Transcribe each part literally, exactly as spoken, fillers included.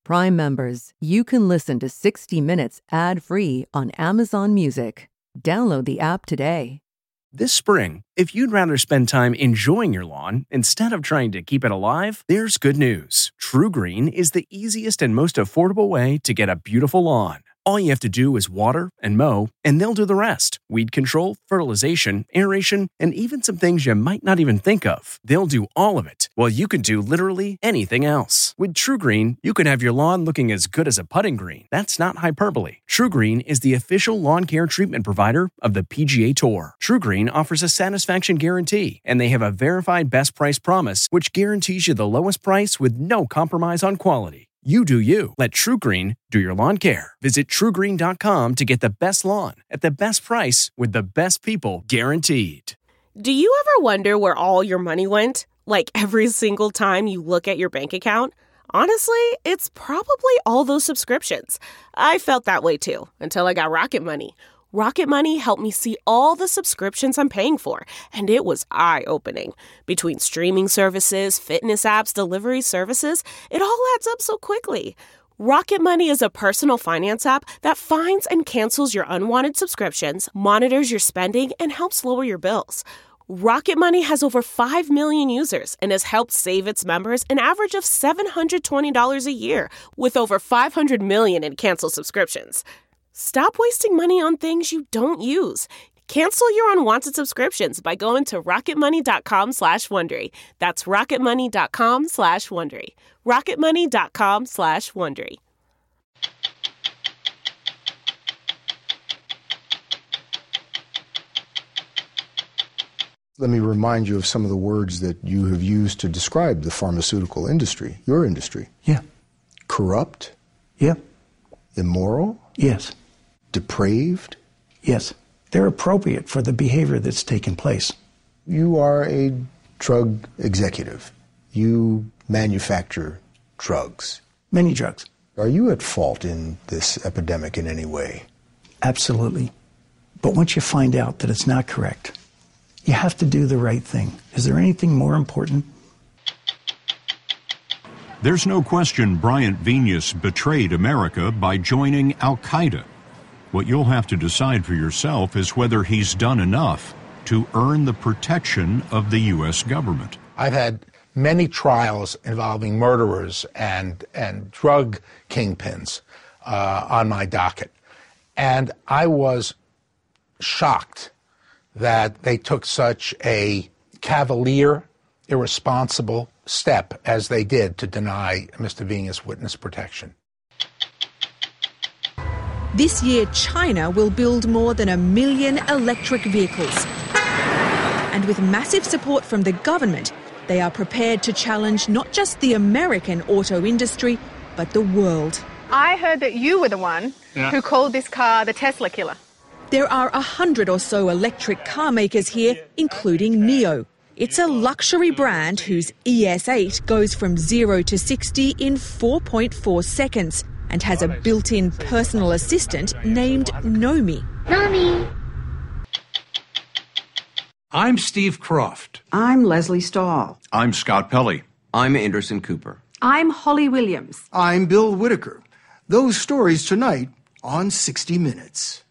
Prime members, you can listen to sixty minutes ad-free on Amazon Music. Download the app today. This spring, if you'd rather spend time enjoying your lawn instead of trying to keep it alive, there's good news. TruGreen is the easiest and most affordable way to get a beautiful lawn. All you have to do is water and mow, and they'll do the rest. Weed control, fertilization, aeration, and even some things you might not even think of. They'll do all of it, while you can do literally anything else. With TruGreen, you can have your lawn looking as good as a putting green. That's not hyperbole. TruGreen is the official lawn care treatment provider of the P G A Tour. TruGreen offers a satisfaction guarantee, and they have a verified best price promise, which guarantees you the lowest price with no compromise on quality. You do you. Let TruGreen do your lawn care. Visit True Green dot com to get the best lawn at the best price with the best people guaranteed. Do you ever wonder where all your money went? Like every single time you look at your bank account? Honestly, it's probably all those subscriptions. I felt that way too, until I got Rocket Money. Rocket Money helped me see all the subscriptions I'm paying for, and it was eye-opening. Between streaming services, fitness apps, delivery services, it all adds up so quickly. Rocket Money is a personal finance app that finds and cancels your unwanted subscriptions, monitors your spending, and helps lower your bills. Rocket Money has over five million users and has helped save its members an average of seven hundred twenty dollars a year, with over five hundred million in canceled subscriptions. Stop wasting money on things you don't use. Cancel your unwanted subscriptions by going to rocketmoney.com slash Wondery. That's rocketmoney.com slash Wondery. rocketmoney.com slash Wondery. Let me remind you of some of the words that you have used to describe the pharmaceutical industry, your industry. Yeah. Corrupt? Yeah. Immoral? Yes. Depraved? Yes. They're appropriate for the behavior that's taken place. You are a drug executive. You manufacture drugs. Many drugs. Are you at fault in this epidemic in any way? Absolutely. But once you find out that it's not correct, you have to do the right thing. Is there anything more important? There's no question Bryant Venus betrayed America by joining Al-Qaeda. What you'll have to decide for yourself is whether he's done enough to earn the protection of the U S government. I've had many trials involving murderers and, and drug kingpins uh, on my docket. And I was shocked that they took such a cavalier, irresponsible step as they did to deny Mister Venus witness protection. This year, China will build more than a million electric vehicles. And with massive support from the government, they are prepared to challenge not just the American auto industry, but the world. I heard that you were the one yeah. who called this car the Tesla killer. There are a hundred or so electric car makers here, including NIO. It's a luxury brand whose E S eight goes from zero to sixty in four point four seconds and has a built-in personal assistant named Nomi. Nomi. I'm Steve Croft. I'm Leslie Stahl. I'm Scott Pelley. I'm Anderson Cooper. I'm Holly Williams. I'm Bill Whitaker. Those stories tonight on sixty minutes.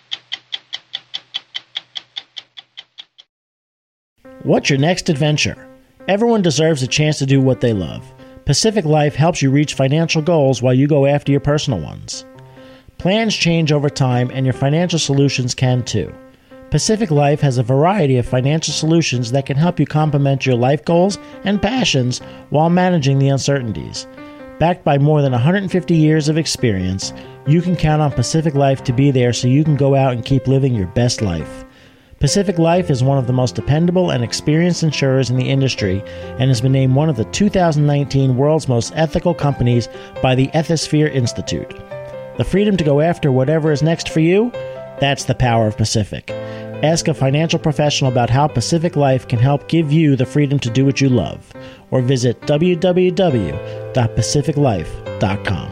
What's your next adventure? Everyone deserves a chance to do what they love. Pacific Life helps you reach financial goals while you go after your personal ones. Plans change over time, and your financial solutions can too. Pacific Life has a variety of financial solutions that can help you complement your life goals and passions while managing the uncertainties. Backed by more than one hundred fifty years of experience, you can count on Pacific Life to be there so you can go out and keep living your best life. Pacific Life is one of the most dependable and experienced insurers in the industry and has been named one of the two thousand nineteen World's Most Ethical Companies by the Ethisphere Institute. The freedom to go after whatever is next for you? That's the power of Pacific. Ask a financial professional about how Pacific Life can help give you the freedom to do what you love, or visit w w w dot pacific life dot com.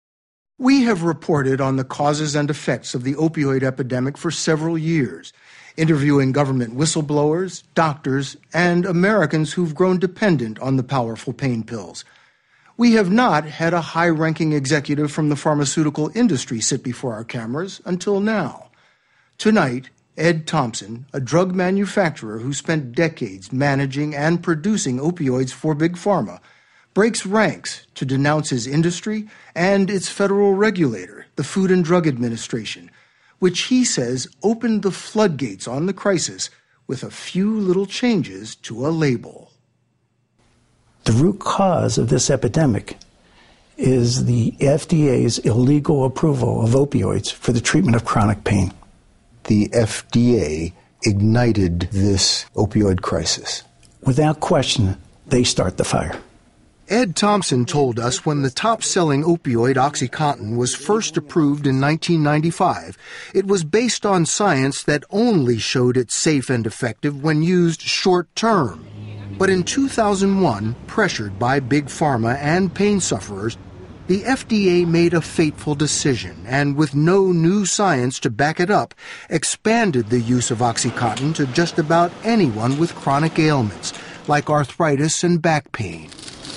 We have reported on the causes and effects of the opioid epidemic for several years. interviewing government whistleblowers, doctors, and Americans who've grown dependent on the powerful pain pills. We have not had a high-ranking executive from the pharmaceutical industry sit before our cameras until now. Tonight, Ed Thompson, a drug manufacturer who spent decades managing and producing opioids for Big Pharma, breaks ranks to denounce his industry and its federal regulator, the Food and Drug Administration, which he says opened the floodgates on the crisis with a few little changes to a label. The root cause of this epidemic is the F D A's illegal approval of opioids for the treatment of chronic pain. The F D A ignited this opioid crisis. Without question, they start the fire. Ed Thompson told us when the top-selling opioid OxyContin was first approved in nineteen ninety-five, it was based on science that only showed it safe and effective when used short-term. But in two thousand one, pressured by Big Pharma and pain sufferers, the F D A made a fateful decision and, with no new science to back it up, expanded the use of OxyContin to just about anyone with chronic ailments, like arthritis and back pain.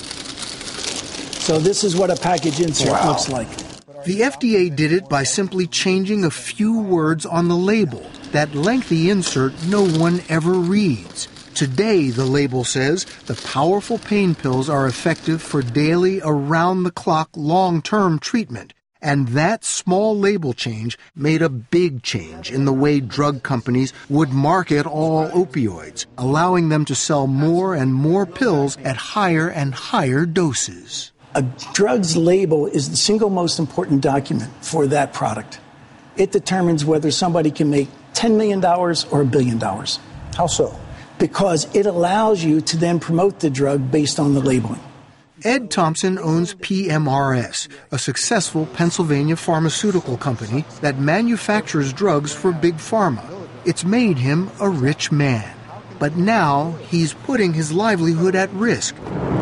So this is what a package insert Wow. looks like. The F D A did it by simply changing a few words on the label. That lengthy insert no one ever reads. Today, the label says, the powerful pain pills are effective for daily, around-the-clock, long-term treatment. And that small label change made a big change in the way drug companies would market all opioids, allowing them to sell more and more pills at higher and higher doses. A drug's label is the single most important document for that product. It determines whether somebody can make ten million dollars or a billion dollars. How so? Because it allows you to then promote the drug based on the labeling. Ed Thompson owns P M R S, a successful Pennsylvania pharmaceutical company that manufactures drugs for Big Pharma. It's made him a rich man. But now he's putting his livelihood at risk.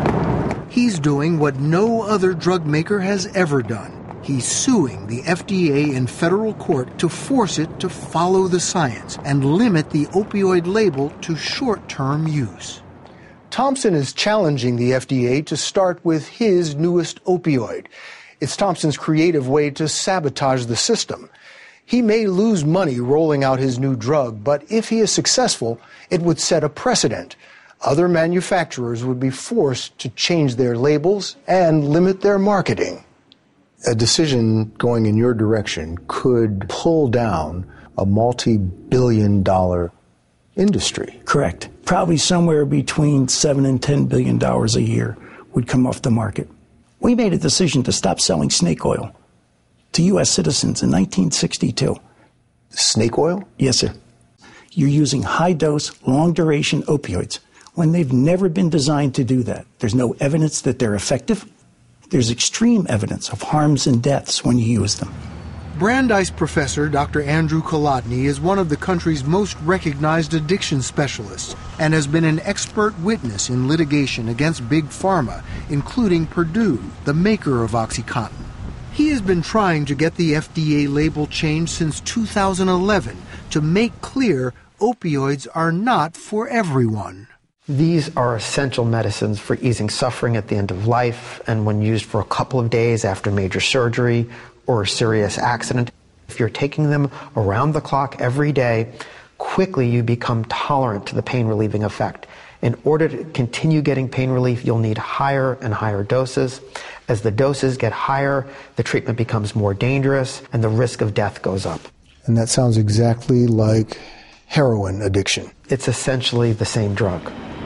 He's doing what no other drug maker has ever done. He's suing the F D A in federal court to force it to follow the science and limit the opioid label to short-term use. Thompson is challenging the F D A to start with his newest opioid. It's Thompson's creative way to sabotage the system. He may lose money rolling out his new drug, but if he is successful, it would set a precedent. Other manufacturers would be forced to change their labels and limit their marketing. A decision going in your direction could pull down a multi-billion dollar industry. Correct. Probably somewhere between seven and ten billion dollars a year would come off the market. We made a decision to stop selling snake oil to U S citizens in nineteen sixty-two. Snake oil? Yes, sir. You're using high-dose, long-duration opioids when they've never been designed to do that. There's no evidence that they're effective. There's extreme evidence of harms and deaths when you use them. Brandeis professor Doctor Andrew Kolodny is one of the country's most recognized addiction specialists and has been an expert witness in litigation against Big Pharma, including Purdue, the maker of OxyContin. He has been trying to get the F D A label changed since two thousand eleven to make clear opioids are not for everyone. These are essential medicines for easing suffering at the end of life, and when used for a couple of days after major surgery or a serious accident, if you're taking them around the clock every day, quickly you become tolerant to the pain-relieving effect. In order to continue getting pain relief, you'll need higher and higher doses. As the doses get higher, the treatment becomes more dangerous, and the risk of death goes up. And that sounds exactly like heroin addiction. It's essentially the same drug.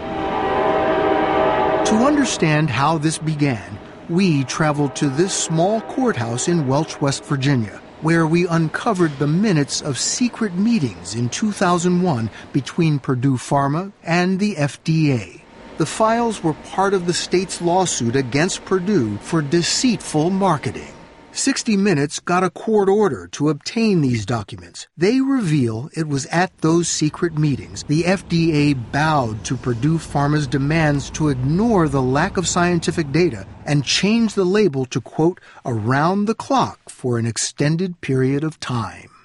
To understand how this began, we traveled to this small courthouse in Welch, West Virginia, where we uncovered the minutes of secret meetings in two thousand one between Purdue Pharma and the F D A. The files were part of the state's lawsuit against Purdue for deceitful marketing. sixty minutes got a court order to obtain these documents. They reveal it was at those secret meetings the F D A bowed to Purdue Pharma's demands to ignore the lack of scientific data and change the label to, quote, around the clock for an extended period of time.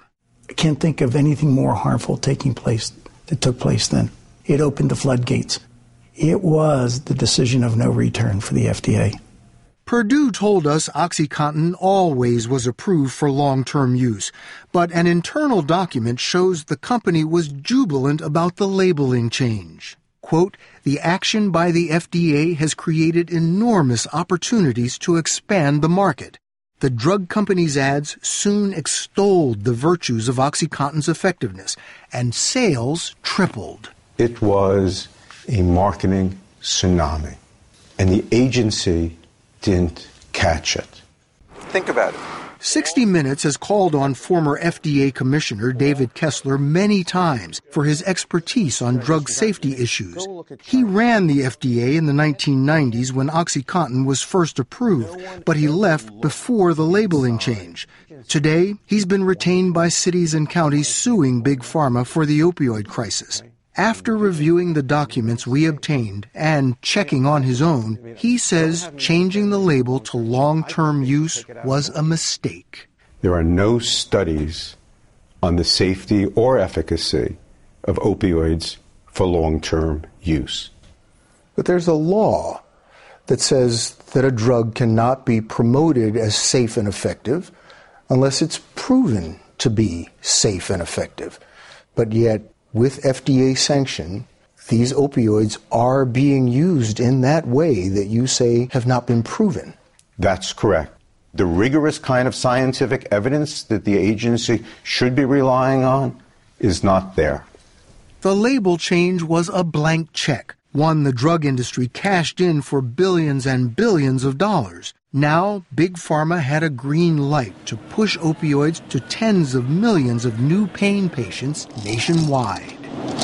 I can't think of anything more harmful taking place that took place then. It opened the floodgates. It was the decision of no return for the F D A. Purdue told us OxyContin always was approved for long-term use, but an internal document shows the company was jubilant about the labeling change. Quote, the action by the F D A has created enormous opportunities to expand the market. The drug company's ads soon extolled the virtues of OxyContin's effectiveness, and sales tripled. It was a marketing tsunami, and the agency didn't catch it. Think about it. sixty minutes has called on former F D A Commissioner David Kessler many times for his expertise on drug safety issues. He ran the F D A in the nineteen nineties when OxyContin was first approved, but he left before the labeling change. Today, he's been retained by cities and counties suing Big Pharma for the opioid crisis. After reviewing the documents we obtained and checking on his own, he says changing the label to long-term use was a mistake. There are no studies on the safety or efficacy of opioids for long-term use. But there's a law that says that a drug cannot be promoted as safe and effective unless it's proven to be safe and effective. But yet, with F D A sanction, these opioids are being used in that way that you say have not been proven. That's correct. The rigorous kind of scientific evidence that the agency should be relying on is not there. The label change was a blank check, one the drug industry cashed in for billions and billions of dollars. Now, Big Pharma had a green light to push opioids to tens of millions of new pain patients nationwide.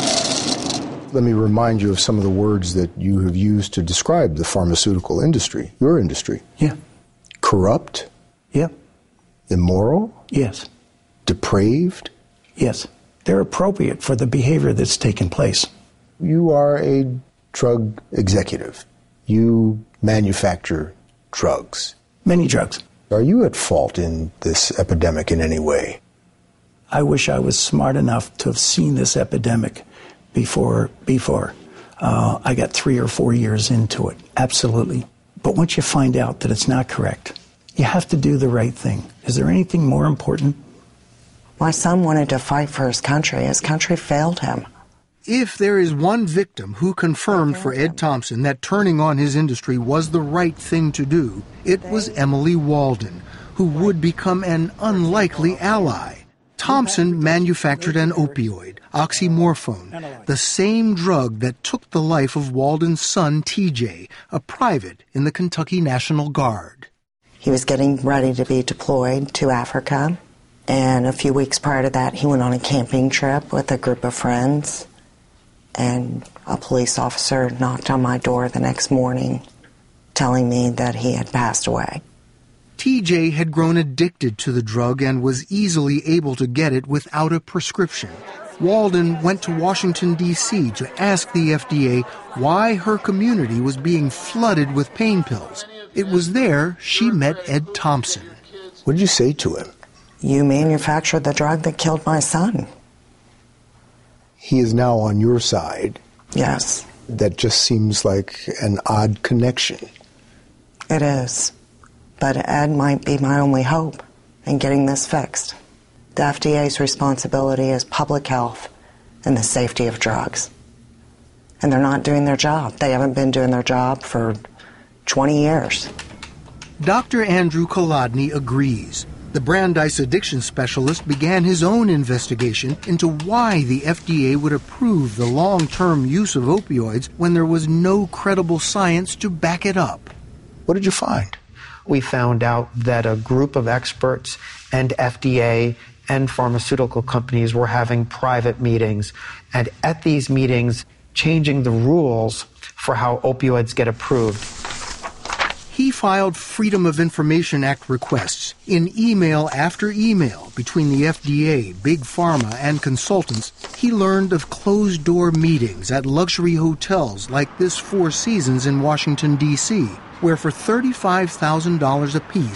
Let me remind you of some of the words that you have used to describe the pharmaceutical industry, your industry. Yeah. Corrupt? Yeah. Immoral? Yes. Depraved? Yes. They're appropriate for the behavior that's taken place. You are a drug executive. You manufacture drugs. Many drugs. Are you at fault in this epidemic in any way? I wish I was smart enough to have seen this epidemic before before uh, I got three or four years into it. Absolutely. But once you find out that it's not correct, you have to do the right thing. Is there anything more important? My son wanted to fight for his country. His country failed him. If there is one victim who confirmed for Ed Thompson that turning on his industry was the right thing to do, it was Emily Walden, who would become an unlikely ally. Thompson manufactured an opioid, oxymorphone, the same drug that took the life of Walden's son, T J, a private in the Kentucky National Guard. He was getting ready to be deployed to Africa, and a few weeks prior to that, he went on a camping trip with a group of friends. And a police officer knocked on my door the next morning telling me that he had passed away. T J had grown addicted to the drug and was easily able to get it without a prescription. Walden went to Washington, D C to ask the F D A why her community was being flooded with pain pills. It was there she met Ed Thompson. What did you say to him? You manufactured the drug that killed my son. He is now on your side. Yes. That just seems like an odd connection. It is. But Ed might be my only hope in getting this fixed. The F D A's responsibility is public health and the safety of drugs. And they're not doing their job. They haven't been doing their job for twenty years. Doctor Andrew Kolodny agrees. The Brandeis addiction specialist began his own investigation into why the F D A would approve the long-term use of opioids when there was no credible science to back it up. What did you find? We found out that a group of experts and F D A and pharmaceutical companies were having private meetings, and at these meetings, changing the rules for how opioids get approved. He filed Freedom of Information Act requests in email after email between the F D A, Big Pharma, and consultants. He learned of closed-door meetings at luxury hotels like this Four Seasons in Washington, D C, where for thirty-five thousand dollars apiece,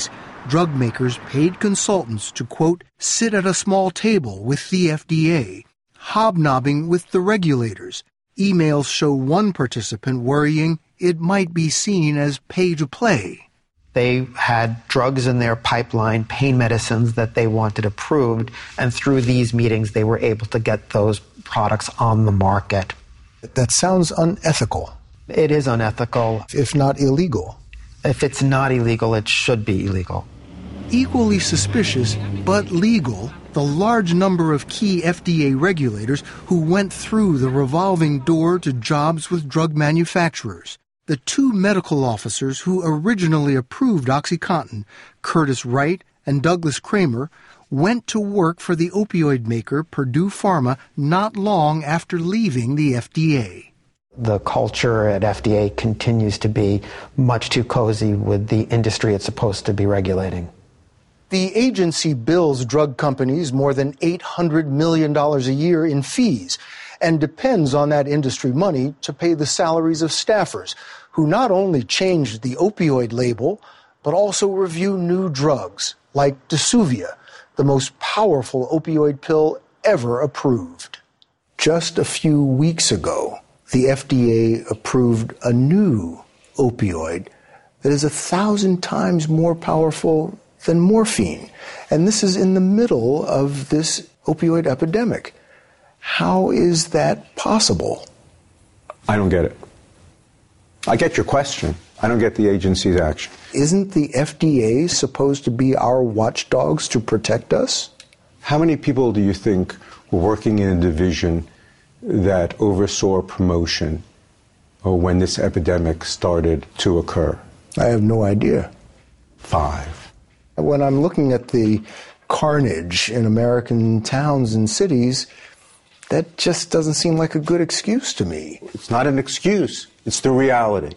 drug makers paid consultants to, quote, sit at a small table with the F D A, hobnobbing with the regulators. Emails show one participant worrying it might be seen as pay-to-play. They had drugs in their pipeline, pain medicines that they wanted approved, and through these meetings they were able to get those products on the market. That sounds unethical. It is unethical. If not illegal. If it's not illegal, it should be illegal. Equally suspicious, but legal, the large number of key F D A regulators who went through the revolving door to jobs with drug manufacturers. The two medical officers who originally approved OxyContin, Curtis Wright and Douglas Kramer, went to work for the opioid maker Purdue Pharma not long after leaving the F D A. The culture at F D A continues to be much too cozy with the industry it's supposed to be regulating. The agency bills drug companies more than eight hundred million dollars a year in fees and depends on that industry money to pay the salaries of staffers who not only change the opioid label, but also review new drugs like Dasuvia, the most powerful opioid pill ever approved. Just a few weeks ago, the F D A approved a new opioid that is a thousand times more powerful than morphine. And this is in the middle of this opioid epidemic. How is that possible? I don't get it. I get your question. I don't get the agency's action. Isn't the F D A supposed to be our watchdogs to protect us? How many people do you think were working in a division that oversaw promotion or when this epidemic started to occur? I have no idea. Five. When I'm looking at the carnage in American towns and cities, that just doesn't seem like a good excuse to me. It's not an excuse. It's the reality.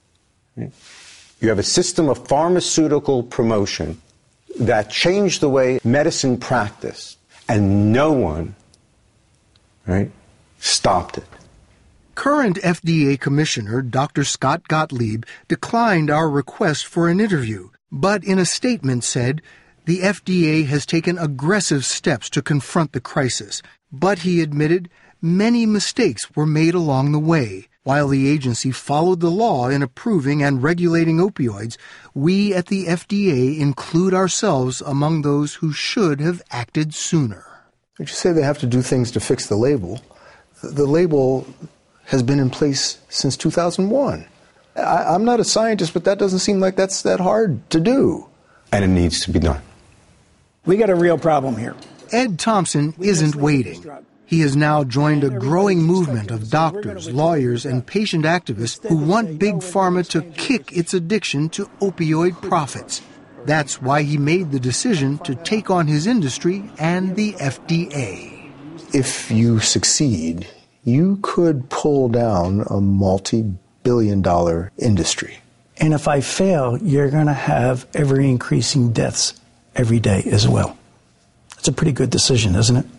You have a system of pharmaceutical promotion that changed the way medicine practiced, and no one, right, stopped it. Current F D A Commissioner Doctor Scott Gottlieb declined our request for an interview, but in a statement said, the F D A has taken aggressive steps to confront the crisis, but he admitted many mistakes were made along the way. While the agency followed the law in approving and regulating opioids, we at the F D A include ourselves among those who should have acted sooner. Did you say they have to do things to fix the label? The label has been in place since two thousand one. I, I'm not a scientist, but that doesn't seem like that's that hard to do. And it needs to be done. We got a real problem here. Ed Thompson isn't waiting. He has now joined a growing movement of doctors, lawyers, and patient activists who want Big Pharma to kick its addiction to opioid profits. That's why he made the decision to take on his industry and the F D A. If you succeed, you could pull down a multi-billion dollar industry. And if I fail, you're going to have ever-increasing deaths every day as well. It's a pretty good decision, isn't it?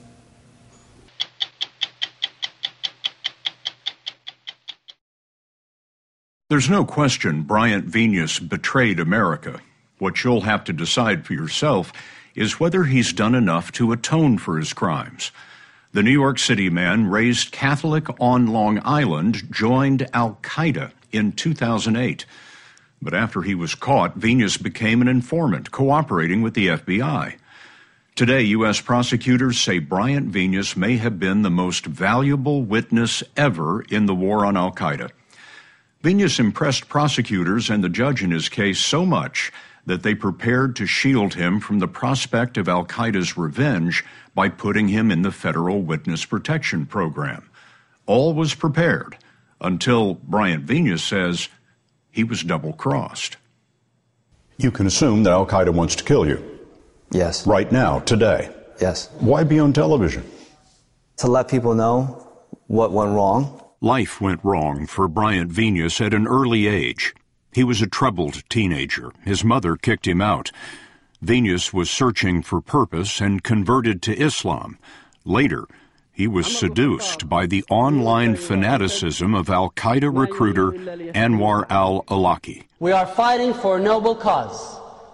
There's no question Bryant Venus betrayed America. What you'll have to decide for yourself is whether he's done enough to atone for his crimes. The New York City man, raised Catholic on Long Island, joined Al-Qaeda in two thousand eight. But after he was caught, Venus became an informant, cooperating with the F B I. Today, U S prosecutors say Bryant Venus may have been the most valuable witness ever in the war on Al-Qaeda. Venus impressed prosecutors and the judge in his case so much that they prepared to shield him from the prospect of Al-Qaeda's revenge by putting him in the Federal Witness Protection Program. All was prepared until Bryant Venus says he was double-crossed. You can assume that Al-Qaeda wants to kill you. Yes. Right now, today. Yes. Why be on television? To let people know what went wrong. Life went wrong for Bryant Venus at an early age. He was a troubled teenager. His mother kicked him out. Venus was searching for purpose and converted to Islam. Later, he was seduced by the online fanaticism of Al-Qaeda recruiter Anwar al-Awlaki. We are fighting for a noble cause.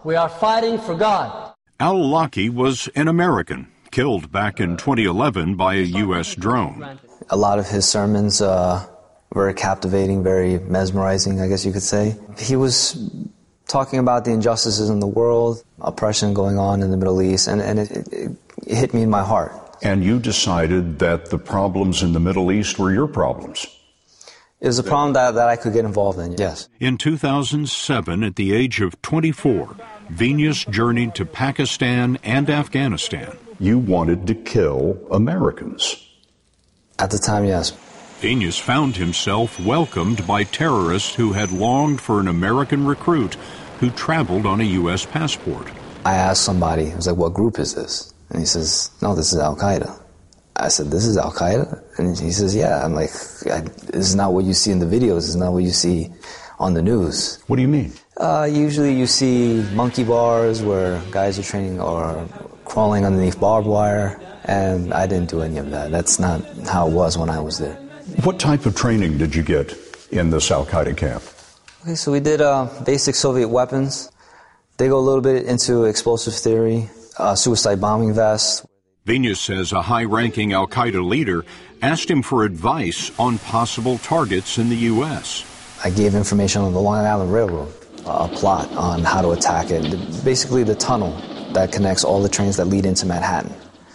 We are fighting for God. Al-Awlaki was an American, killed back in twenty eleven by a U S drone. A lot of his sermons uh, were captivating, very mesmerizing, I guess you could say. He was talking about the injustices in the world, oppression going on in the Middle East, and, and it, it, it hit me in my heart. And you decided that the problems in the Middle East were your problems. It was a problem that, that I could get involved in, yes. In two thousand seven, at the age of twenty-four, Vinyas journeyed to Pakistan and Afghanistan. You wanted to kill Americans. At the time, yes. Vinyas found himself welcomed by terrorists who had longed for an American recruit who traveled on a U S passport. I asked somebody, I was like, what group is this? And he says, no, this is Al-Qaeda. I said, this is Al-Qaeda? And he says, yeah. I'm like, I, this is not what you see in the videos. This is not what you see on the news. What do you mean? Uh, usually you see monkey bars where guys are training or crawling underneath barbed wire, and I didn't do any of that. That's not how it was when I was there. What type of training did you get in this Al-Qaeda camp? Okay, so we did uh, basic Soviet weapons. They go a little bit into explosive theory, uh, suicide bombing vests. Vinyas says a high-ranking Al-Qaeda leader asked him for advice on possible targets in the U S. I gave information on the Long Island Railroad, a plot on how to attack it. Basically the tunnel that connects all the trains that lead into Manhattan.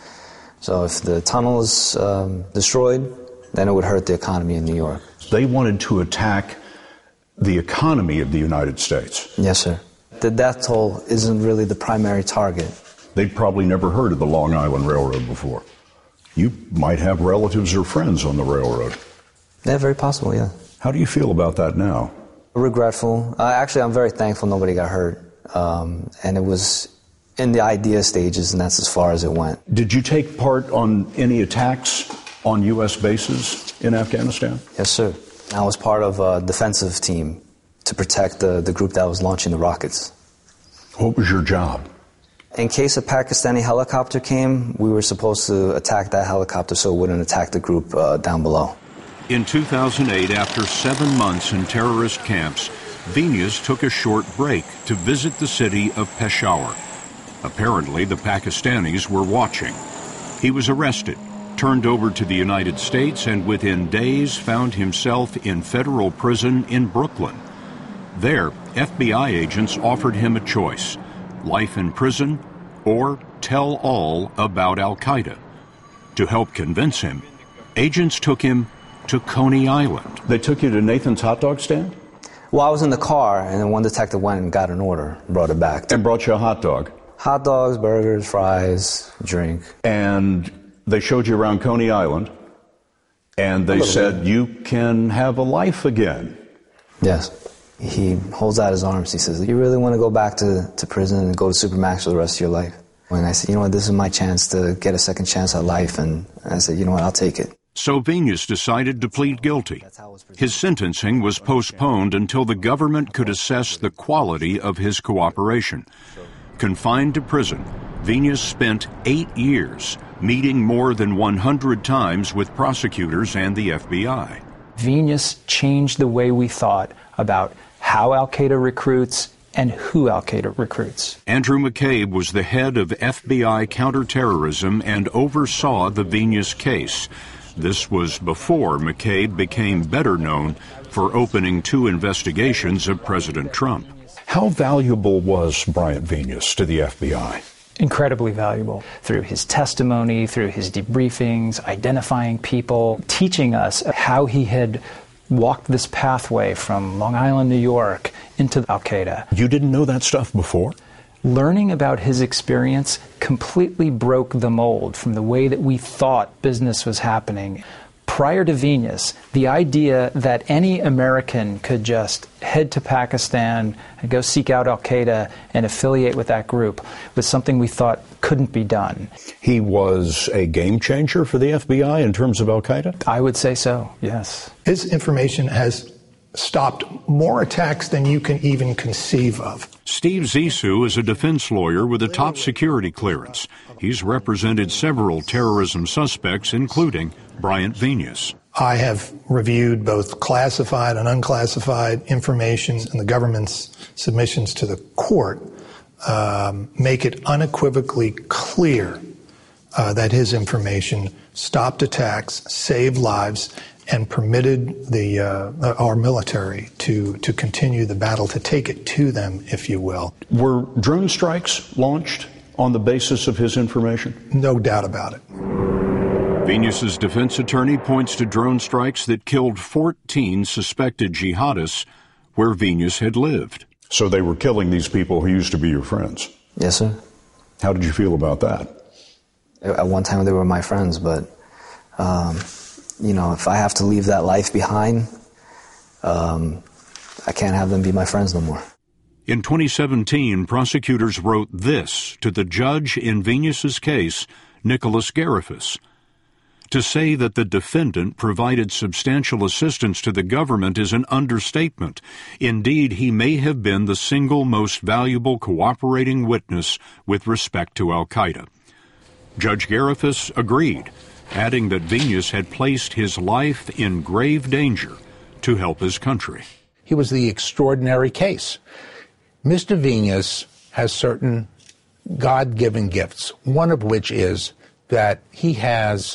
So if the tunnel is um, destroyed, then it would hurt the economy in New York. They wanted to attack the economy of the United States. Yes, sir. The death toll isn't really the primary target. They'd probably never heard of the Long Island Railroad before. You might have relatives or friends on the railroad. Yeah, very possible, yeah. How do you feel about that now? Regretful. Uh, actually, I'm very thankful nobody got hurt. Um, and it was in the idea stages, and that's as far as it went. Did you take part on any attacks on U S bases in Afghanistan? Yes, sir. I was part of a defensive team to protect the, the group that was launching the rockets. What was your job? In case a Pakistani helicopter came, we were supposed to attack that helicopter so it wouldn't attack the group uh, down below. In two thousand eight, after seven months in terrorist camps, Vinyas took a short break to visit the city of Peshawar. Apparently, the Pakistanis were watching. He was arrested, turned over to the United States, and within days found himself in federal prison in Brooklyn. There, F B I agents offered him a choice: life in prison or tell all about Al-Qaeda. To help convince him, agents took him to Coney Island. They took you to Nathan's hot dog stand? Well, I was in the car, and then one detective went and got an order, brought it back. And brought you a hot dog? Hot dogs, burgers, fries, drink. And they showed you around Coney Island, and they said, bit. You can have a life again. Yes. He holds out his arms. He says, you really want to go back to, to prison and go to Supermax for the rest of your life? And I said, you know what, this is my chance to get a second chance at life. And I said, you know what, I'll take it. So Vinyas decided to plead guilty. His sentencing was postponed until the government could assess the quality of his cooperation. Confined to prison, Vinyas spent eight years meeting more than one hundred times with prosecutors and the F B I. Vinyas changed the way we thought about how Al-Qaeda recruits and who Al-Qaeda recruits. Andrew McCabe was the head of F B I counterterrorism and oversaw the Vinyas case. This was before McCabe became better known for opening two investigations of President Trump. How valuable was Bryant Vinyas to the F B I? Incredibly valuable. Through his testimony, through his debriefings, identifying people, teaching us how he had walked this pathway from Long Island, New York, into Al-Qaeda. You didn't know that stuff before? Learning about his experience completely broke the mold from the way that we thought business was happening. Prior to Vinyas, the idea that any American could just head to Pakistan and go seek out Al-Qaeda and affiliate with that group was something we thought couldn't be done. He was a game changer for the F B I in terms of Al-Qaeda? I would say so, yes. His information has stopped more attacks than you can even conceive of. Steve Zissou is a defense lawyer with a top security clearance. He's represented several terrorism suspects, including Bryant Vinyas. I have reviewed both classified and unclassified information in the government's submissions to the court um, make it unequivocally clear uh, that his information stopped attacks, saved lives, and permitted the uh, our military to, to continue the battle, to take it to them, if you will. Were drone strikes launched on the basis of his information? No doubt about it. Venus's defense attorney points to drone strikes that killed fourteen suspected jihadists where Venus had lived. So they were killing these people who used to be your friends? Yes, sir. How did you feel about that? At one time they were my friends, but, um, you know, if I have to leave that life behind, um, I can't have them be my friends no more. In twenty seventeen, prosecutors wrote this to the judge in Venus's case, Nicholas Garifas. To say that the defendant provided substantial assistance to the government is an understatement. Indeed, he may have been the single most valuable cooperating witness with respect to al-Qaeda. Judge Garifas agreed, adding that Venus had placed his life in grave danger to help his country. He was the extraordinary case. Mister Venus has certain God-given gifts, one of which is that he has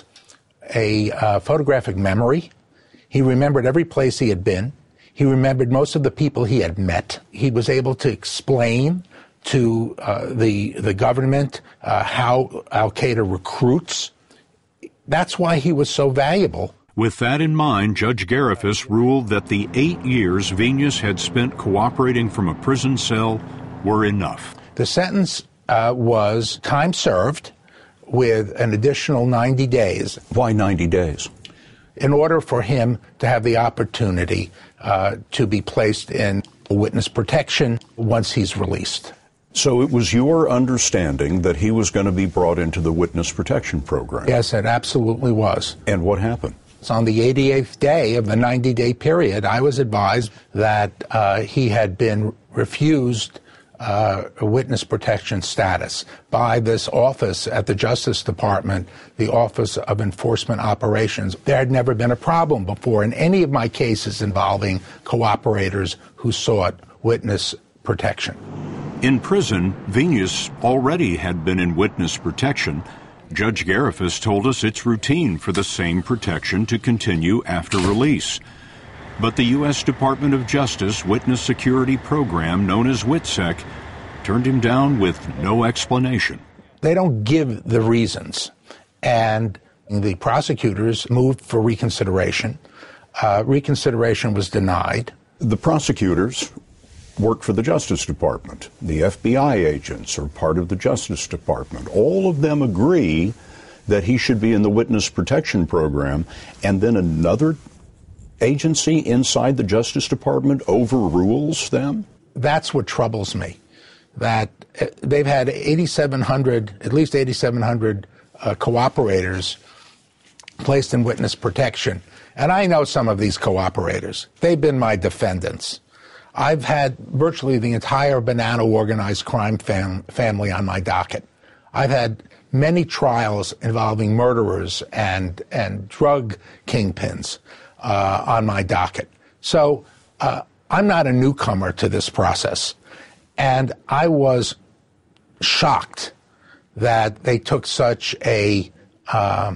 a uh, photographic memory. He remembered every place he had been. He remembered most of the people he had met. He was able to explain to uh, the the government uh, how al-Qaeda recruits. That's why he was so valuable. With that in mind, Judge Garifas ruled that the eight years Venus had spent cooperating from a prison cell were enough. The sentence uh, was time served with an additional ninety days. Why ninety days? In order for him to have the opportunity uh, to be placed in witness protection once he's released. So it was your understanding that he was going to be brought into the witness protection program? Yes, it absolutely was. And what happened? So on the eighty-eighth day of the ninety-day period, I was advised that uh, he had been refused Uh, a witness protection status by this office at the Justice Department, the Office of Enforcement Operations. There had never been a problem before in any of my cases involving cooperators who sought witness protection. In prison, Venus already had been in witness protection. Judge Garifas told us it's routine for the same protection to continue after release. But the U S Department of Justice Witness Security Program, known as WITSEC, turned him down with no explanation. They don't give the reasons, and the prosecutors moved for reconsideration. Uh, reconsideration was denied. The prosecutors work for the Justice Department. The F B I agents are part of the Justice Department. All of them agree that he should be in the witness protection program, and then another agency inside the Justice Department overrules them? That's what troubles me, that they've had eighty-seven hundred, at least eighty-seven hundred uh, cooperators placed in witness protection. And I know some of these cooperators. They've been my defendants. I've had virtually the entire Bonanno organized crime fam- family on my docket. I've had many trials involving murderers and, and drug kingpins Uh, on my docket. So uh, I'm not a newcomer to this process. And I was shocked that they took such a uh,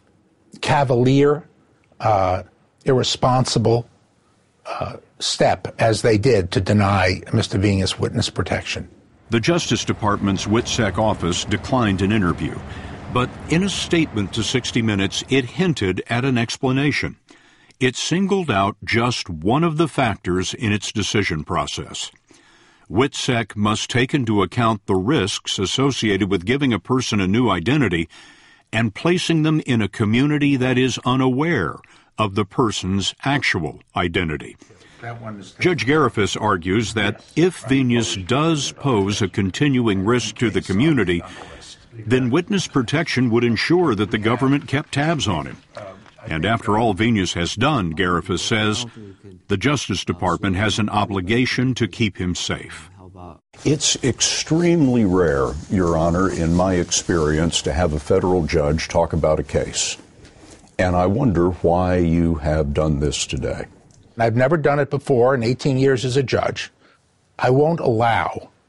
cavalier, uh, irresponsible uh, step as they did to deny Mister Venus witness protection. The Justice Department's WITSEC office declined an interview, but in a statement to sixty minutes, it hinted at an explanation. It singled out just one of the factors in its decision process. WITSEC must take into account the risks associated with giving a person a new identity and placing them in a community that is unaware of the person's actual identity. Judge Garifas argues that if Venus does pose a continuing risk to the community, then witness protection would ensure that the government kept tabs on him. And after all Venus has done, Garifas says, the Justice Department has an obligation to keep him safe. It's extremely rare, Your Honor, in my experience, to have a federal judge talk about a case. And I wonder why you have done this today. I've never done it before in eighteen years as a judge. I won't allow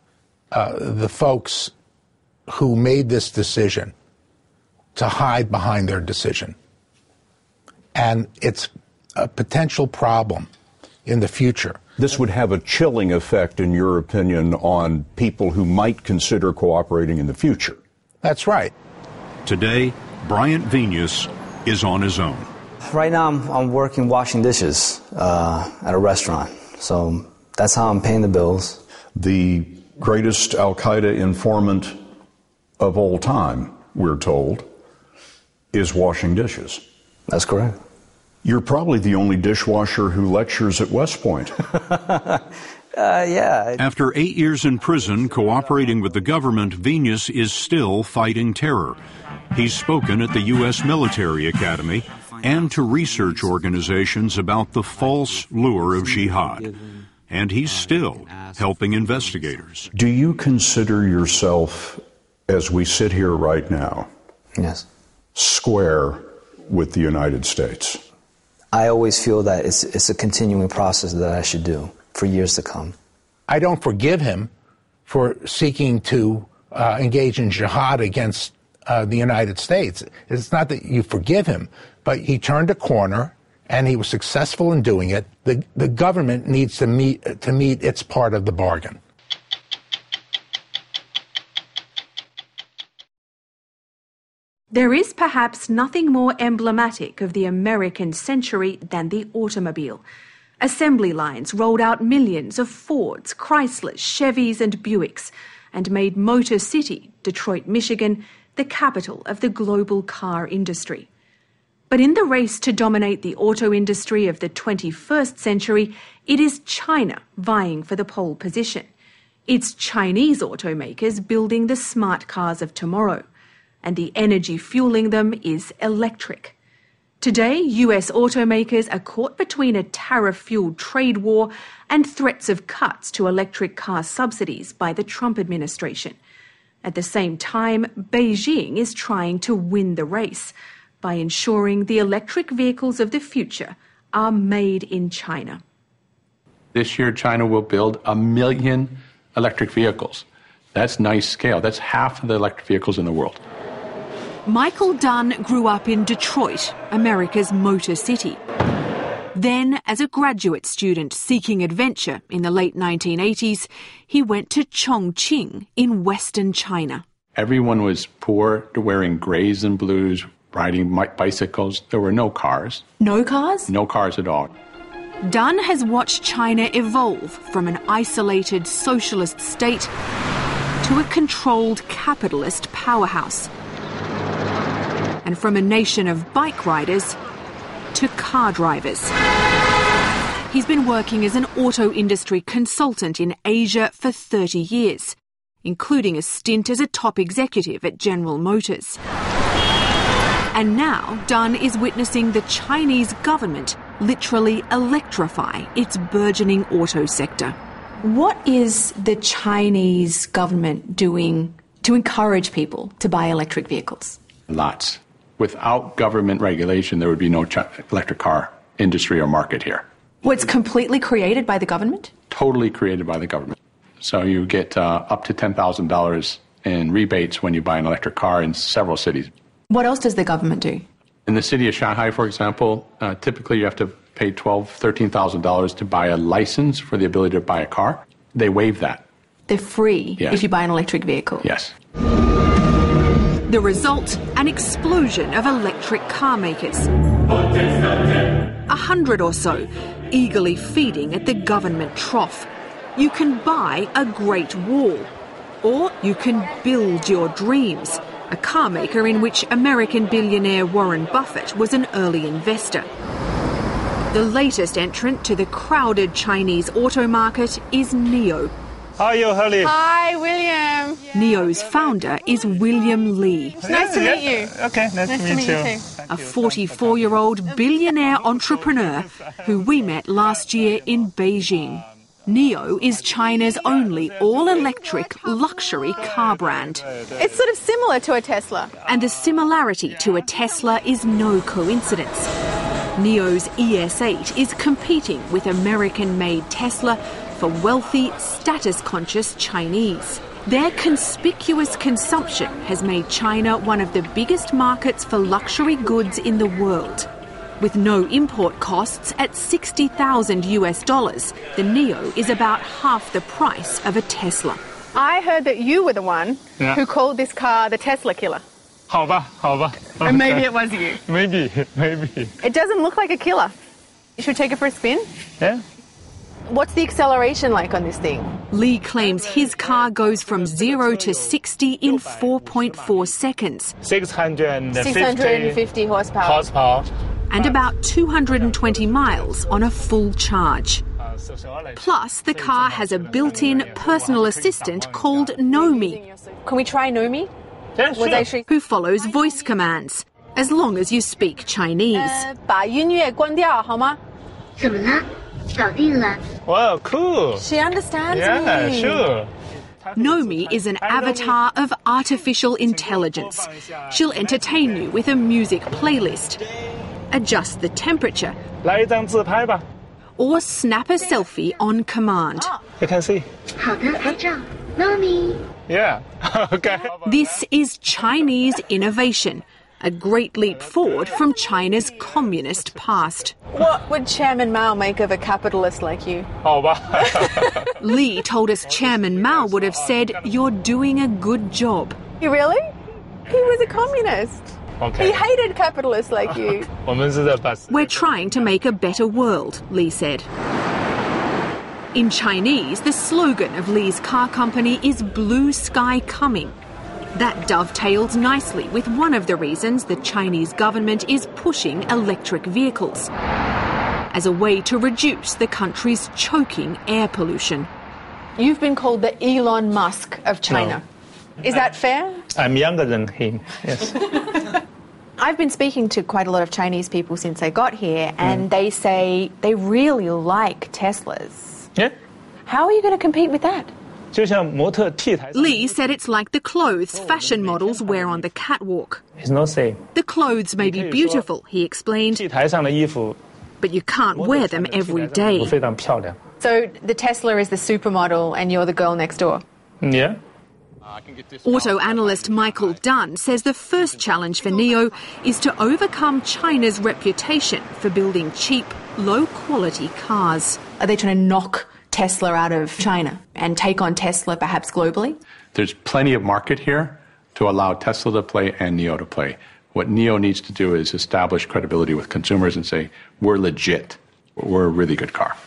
uh, the folks who made this decision to hide behind their decision. And it's a potential problem in the future. This would have a chilling effect, in your opinion, on people who might consider cooperating in the future. That's right. Today, Bryant Venus is on his own. Right now, I'm, I'm working washing dishes uh, at a restaurant. So that's how I'm paying the bills. The greatest Al-Qaeda informant of all time, we're told, is washing dishes. That's correct. You're probably the only dishwasher who lectures at West Point. uh, yeah. After eight years in prison cooperating with the government, Venus is still fighting terror. He's spoken at the U S Military Academy and to research organizations about the false lure of jihad. And he's still helping investigators. Do you consider yourself, as we sit here right now, yes, square with the United States? I always feel that it's, it's a continuing process that I should do for years to come. I don't forgive him for seeking to uh, engage in jihad against uh, the United States. It's not that you forgive him, but he turned a corner and he was successful in doing it. The, the government needs to meet, to meet its part of the bargain. There is perhaps nothing more emblematic of the American century than the automobile. Assembly lines rolled out millions of Fords, Chryslers, Chevys and Buicks and made Motor City, Detroit, Michigan, the capital of the global car industry. But in the race to dominate the auto industry of the twenty-first century, it is China vying for the pole position. It's Chinese automakers building the smart cars of tomorrow, and the energy fueling them is electric. Today, U S automakers are caught between a tariff-fueled trade war and threats of cuts to electric car subsidies by the Trump administration. At the same time, Beijing is trying to win the race by ensuring the electric vehicles of the future are made in China. This year, China will build a million electric vehicles. That's nice scale. That's half of the electric vehicles in the world. Michael Dunn grew up in Detroit, America's Motor City. Then, as a graduate student seeking adventure in the late nineteen eighties, he went to Chongqing in western China. Everyone was poor, wearing grays and blues, riding bicycles. There were no cars. No cars? No cars at all. Dunn has watched China evolve from an isolated socialist state to a controlled capitalist powerhouse. And from a nation of bike riders to car drivers. He's been working as an auto industry consultant in Asia for thirty years, including a stint as a top executive at General Motors. And now Dunn is witnessing the Chinese government literally electrify its burgeoning auto sector. What is the Chinese government doing to encourage people to buy electric vehicles? Lots. Without government regulation, there would be no ch- electric car industry or market here. Well, it's completely created by the government? Totally created by the government. So you get uh, up to ten thousand dollars in rebates when you buy an electric car in several cities. What else does the government do? In the city of Shanghai, for example, uh, typically you have to pay twelve thousand dollars, thirteen thousand dollars to buy a license for the ability to buy a car. They waive that. They're free yes. if you buy an electric vehicle? Yes. The result, an explosion of electric car makers. A hundred or so, eagerly feeding at the government trough. You can buy a Great Wall, or you can build your dreams, a car maker in which American billionaire Warren Buffett was an early investor. The latest entrant to the crowded Chinese auto market is NIO. How are you, Hurley? Hi, William. NIO's founder is William Li. Nice to meet you. Okay, nice, nice to meet, to you. meet you too. A forty-four-year-old billionaire entrepreneur who we met last year in Beijing. NIO is China's only all-electric luxury car brand. It's sort of similar to a Tesla. And the similarity to a Tesla is no coincidence. NIO's E S eight is competing with American-made Tesla for wealthy, status-conscious Chinese. Their conspicuous consumption has made China one of the biggest markets for luxury goods in the world. With no import costs at sixty thousand US dollars, the Neo is about half the price of a Tesla. I heard that you were the one yeah. who called this car the Tesla killer. 好吧,好吧. Or maybe it was you. Maybe, maybe. It doesn't look like a killer. Should we take it for a spin? Yeah. What's the acceleration like on this thing? Li claims his car goes from zero to sixty in four point four seconds. six hundred fifty, six hundred fifty horsepower. horsepower. And about two hundred twenty miles on a full charge. Plus, the car has a built-in personal assistant called Nomi. Can we try Nomi? Yeah, sure. Actually... Who follows voice commands, as long as you speak Chinese. Uh, 把音乐关掉好吗? 怎么了? 搞定了. Wow, cool. She understands yeah, me. Yeah, sure. Nomi is an avatar of artificial intelligence. She'll entertain you with a music playlist, adjust the temperature, 来一张自拍吧. or snap a selfie on command. You can see. 好的，拍照 Nomi. Yeah, okay. This is Chinese innovation, a great leap forward from China's communist past. What would Chairman Mao make of a capitalist like you? 好吧. Li told us Chairman Mao would have said, "You're doing a good job." You really? He was a communist. Okay. He hated capitalists like you. 我们是在把 We're trying to make a better world, Li said. In Chinese, the slogan of Li's car company is Blue Sky Coming. That dovetails nicely with one of the reasons the Chinese government is pushing electric vehicles, as a way to reduce the country's choking air pollution. You've been called the Elon Musk of China. No. Is that fair? I'm younger than him, yes. I've been speaking to quite a lot of Chinese people since I got here, and mm. they say they really like Teslas. Yeah. How are you going to compete with that? 就像模特 T 台上 Li said it's like the clothes fashion models wear on the catwalk. It's not same. The clothes may be beautiful, he explained, T 台上的衣服 but you can't wear them every day. 非常漂亮. So the Tesla is the supermodel and you're the girl next door? Yeah. Auto analyst Michael Dunn says the first challenge for Neo is to overcome China's reputation for building cheap, low-quality cars. Are they trying to knock Tesla out of China and take on Tesla perhaps globally? There's plenty of market here to allow Tesla to play and Neo to play. What Neo needs to do is establish credibility with consumers and say, we're legit. We're a really good car.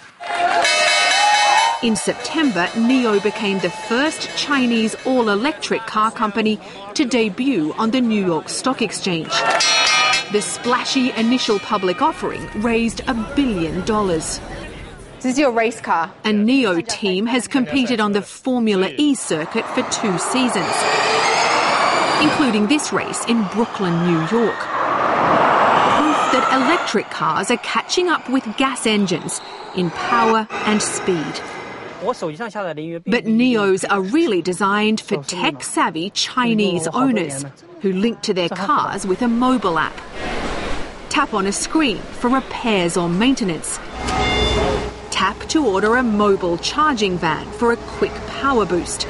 In September, Neo became the first Chinese all-electric car company to debut on the New York Stock Exchange. The splashy initial public offering raised a billion dollars. This is your race car. A Neo team has competed on the Formula E circuit for two seasons, including this race in Brooklyn, New York. Proof that electric cars are catching up with gas engines in power and speed. But Neos are really designed for tech-savvy Chinese owners who link to their cars with a mobile app. Tap on a screen for repairs or maintenance. Tap to order a mobile charging van for a quick power boost.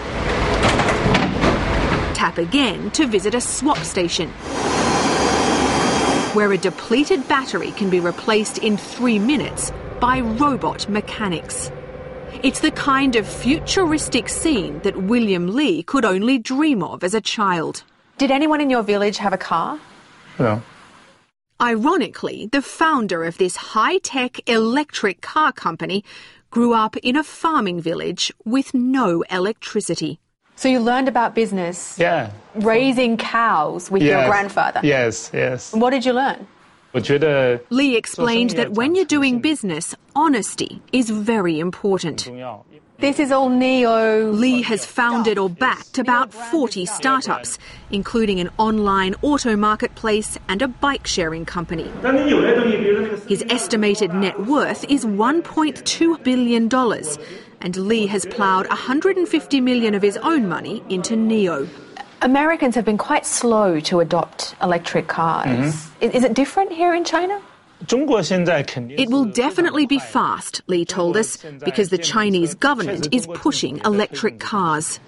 Tap again to visit a swap station, where a depleted battery can be replaced in three minutes by robot mechanics. It's the kind of futuristic scene that William Li could only dream of as a child. Did anyone in your village have a car? No. Ironically, the founder of this high-tech electric car company grew up in a farming village with no electricity. So you learned about business, yeah, raising cows with yes. your grandfather? Yes, yes. What did you learn? Li explained that when you're doing business, honesty is very important. This is all Neo. Li has founded or backed about forty startups, including an online auto marketplace and a bike-sharing company. His estimated net worth is one point two billion dollars, and Li has ploughed one hundred fifty million dollars of his own money into Neo. Americans have been quite slow to adopt electric cars. Mm-hmm. Is it different here in China? It will definitely be fast, Li told us, because the Chinese government is pushing electric cars.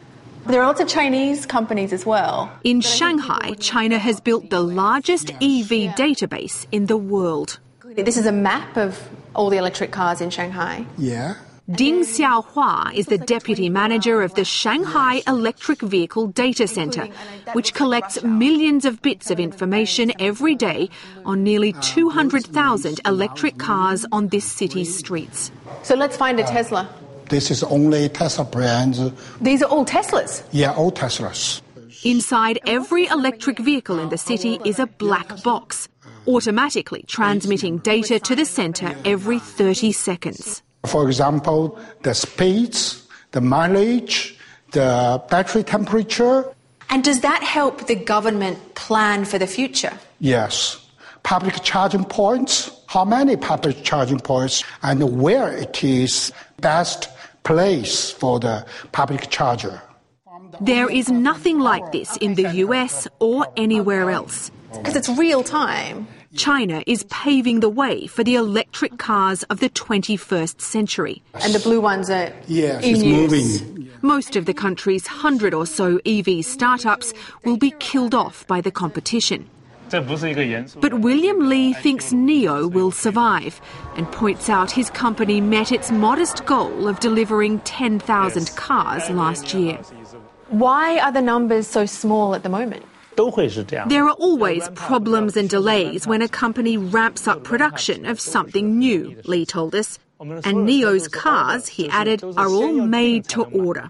There are lots of Chinese companies as well. In Shanghai, China has built the largest E V database in the world. This is a map of all the electric cars in Shanghai. Yeah. Ding Xiaohua is the deputy manager of the Shanghai Electric Vehicle Data Center, which collects millions of bits of information every day on nearly two hundred thousand electric cars on this city's streets. So let's find a Tesla. This is only Tesla brands. These are all Teslas? Yeah, all Teslas. Inside every electric vehicle in the city is a black box, automatically transmitting data to the center every thirty seconds. For example, the speeds, the mileage, the battery temperature. And does that help the government plan for the future? Yes. Public charging points, how many public charging points, and where it is best place for the public charger. There is nothing like this in the U S or anywhere else. Because it's real time. China is paving the way for the electric cars of the twenty-first century. And the blue ones are yes, in it's use. moving. Most of the country's hundred or so E V startups will be killed off by the competition. But William Li thinks NIO will survive and points out his company met its modest goal of delivering ten thousand cars last year. Why are the numbers so small at the moment? There are always problems and delays when a company ramps up production of something new, Li told us. And NIO's cars, he added, are all made to order.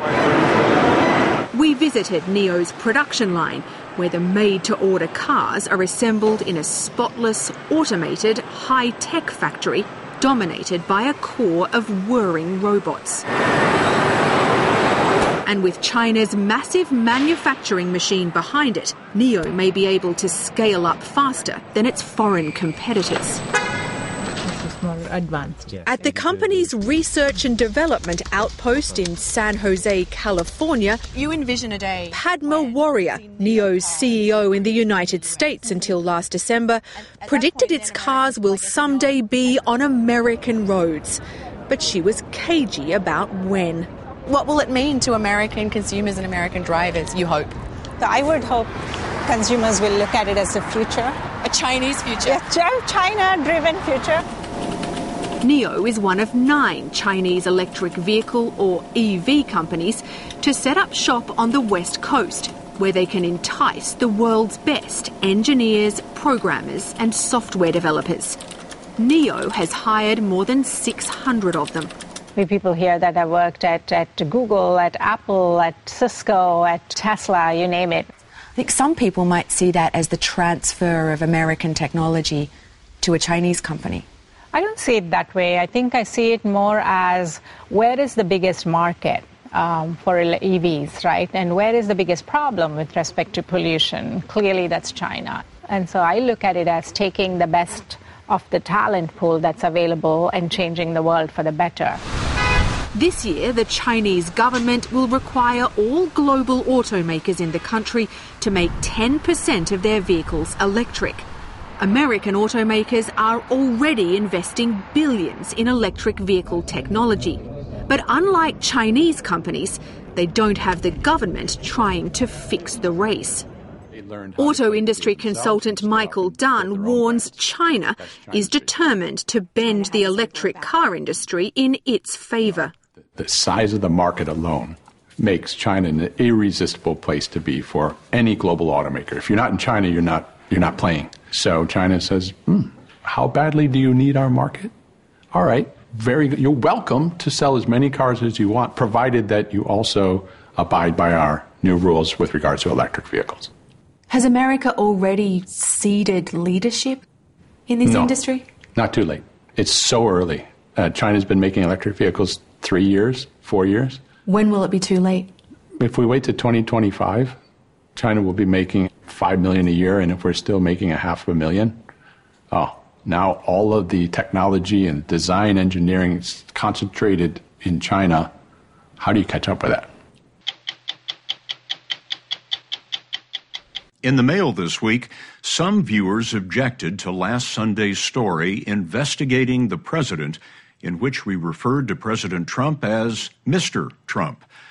We visited NIO's production line, where the made-to-order cars are assembled in a spotless, automated, high-tech factory dominated by a core of whirring robots. And with China's massive manufacturing machine behind it, NIO may be able to scale up faster than its foreign competitors. More advanced. At the company's research and development outpost in San Jose, California, you envision a day. Padma Warrior, NIO's C E O in the United States until last December, predicted its cars will someday be on American roads. But she was cagey about when. What will it mean to American consumers and American drivers, you hope? So I would hope consumers will look at it as a future. A Chinese future? A China-driven future. NIO is one of nine Chinese electric vehicle or E V companies to set up shop on the West Coast, where they can entice the world's best engineers, programmers and software developers. NIO has hired more than six hundred of them. We have people here that have worked at, at Google, at Apple, at Cisco, at Tesla, you name it. I think some people might see that as the transfer of American technology to a Chinese company. I don't see it that way. I think I see it more as where is the biggest market um, for E Vs, right? And where is the biggest problem with respect to pollution? Clearly, that's China. And so I look at it as taking the best of the talent pool that's available and changing the world for the better. This year, the Chinese government will require all global automakers in the country to make ten percent of their vehicles electric. American automakers are already investing billions in electric vehicle technology. But unlike Chinese companies, they don't have the government trying to fix the race. Auto industry consultant Michael Dunn warns China is determined to bend the electric car industry in its favour. The size of the market alone makes China an irresistible place to be for any global automaker. If you're not in China, you're not you're not playing. So China says, hmm, how badly do you need our market? All right, very good. You're welcome to sell as many cars as you want, provided that you also abide by our new rules with regards to electric vehicles. Has America already ceded leadership in this no, industry? Not too late. It's so early. Uh, China's been making electric vehicles three years, four years. When will it be too late? If we wait to twenty twenty-five, China will be making five million a year, and if we're still making a half a million, oh, now all of the technology and design engineering is concentrated in China. How do you catch up with that? In the Mail this week, some viewers objected to last Sunday's story investigating the president, in which we referred to President Trump as Mister Trump.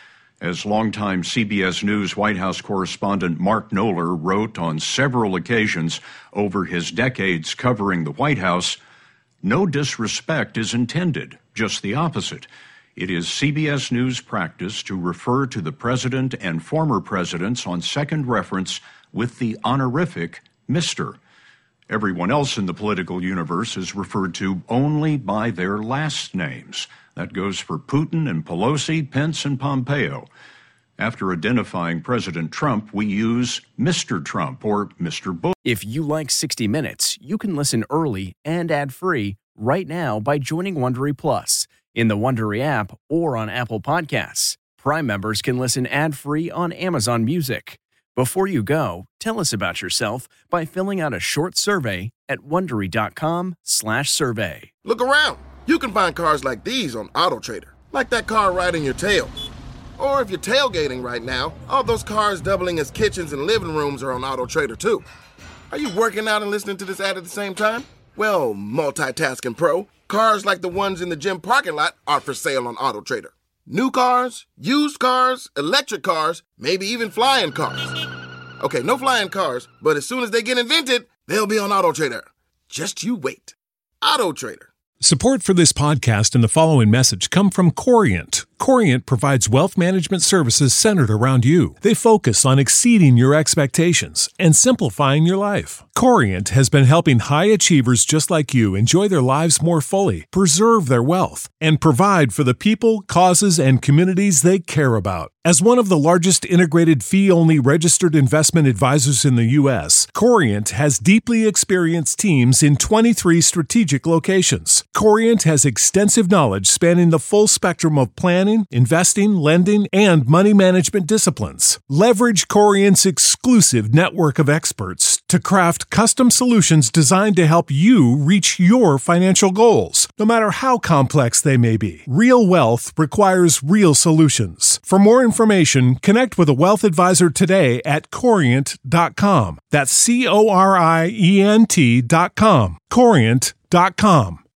As longtime C B S News White House correspondent Mark Knoller wrote on several occasions over his decades covering the White House, no disrespect is intended, just the opposite. It is C B S News practice to refer to the president and former presidents on second reference with the honorific Mister Everyone else in the political universe is referred to only by their last names. That goes for Putin and Pelosi, Pence and Pompeo. After identifying President Trump, we use Mister Trump or Mister Bush. If you like sixty minutes, you can listen early and ad-free right now by joining Wondery Plus in the Wondery app or on Apple Podcasts. Prime members can listen ad-free on Amazon Music. Before you go, tell us about yourself by filling out a short survey at Wondery.com slash survey. Look around. You can find cars like these on AutoTrader, like that car riding your tail. Or if you're tailgating right now, all those cars doubling as kitchens and living rooms are on AutoTrader too. Are you working out and listening to this ad at the same time? Well, multitasking pro, cars like the ones in the gym parking lot are for sale on AutoTrader. New cars, used cars, electric cars, maybe even flying cars. Okay, no flying cars, but as soon as they get invented, they'll be on AutoTrader. Just you wait. AutoTrader. Support for this podcast and the following message come from Corient. Corient provides wealth management services centered around you. They focus on exceeding your expectations and simplifying your life. Corient has been helping high achievers just like you enjoy their lives more fully, preserve their wealth, and provide for the people, causes, and communities they care about. As one of the largest integrated fee-only registered investment advisors in the U S, Corient has deeply experienced teams in twenty-three strategic locations. Corient has extensive knowledge spanning the full spectrum of planning, investing, lending, and money management disciplines. Leverage Corient's exclusive network of experts to craft custom solutions designed to help you reach your financial goals, no matter how complex they may be. Real wealth requires real solutions. For more information, connect with a wealth advisor today at corient dot com. That's C O R I E N T dot com. corient dot com.